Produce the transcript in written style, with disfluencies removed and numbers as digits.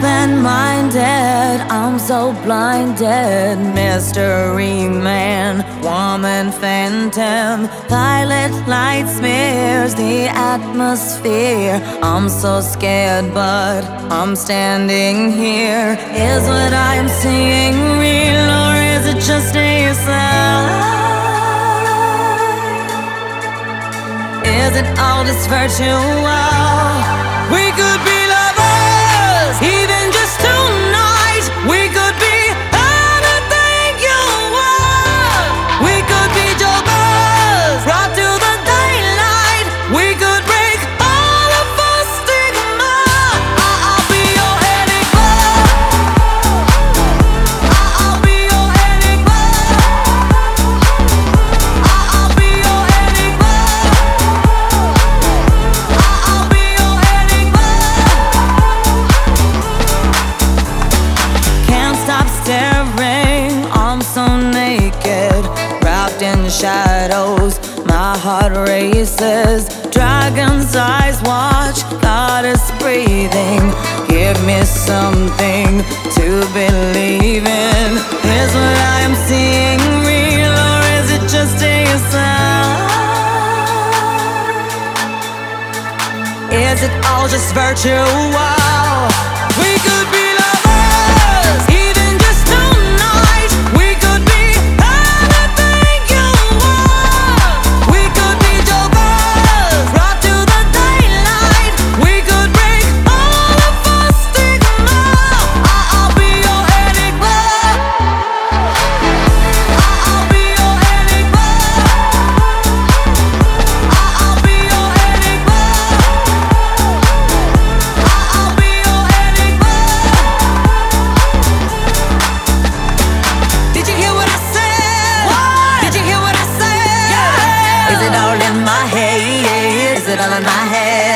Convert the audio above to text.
open-minded, I'm so blinded. Mystery man, woman phantom, violet light smears the atmosphere. I'm so scared, but I'm standing here. Is what I am seeing real, or is it just a sign? Is it all just virtual? We could be lovers, even just tonight. We could be anything you want. We could be jokers, brought to the daylight. We could break all of our stigma. I'll be your enigma. I'll be your enigma. I'll be your enigma. I'll be your enigma. Can't stop staring, I'm so naked, wrapped in shadows. My heart races, dragon's eyes watch, goddess breathing. Give me something to believe in. Is what I am seeing real, or is it just a sign? Is it all just virtual? We could be lovers, even just tonight. We could be anything you want. We could be jokers, brought to the daylight. We could break all of our stigma. I'll be your enigma. I'll be your enigma. I'll be your enigma. I'll be your enigma. Did you hear what I said? What? Did you hear what I said? Yeah. Is it all in my head? Is it all in my head?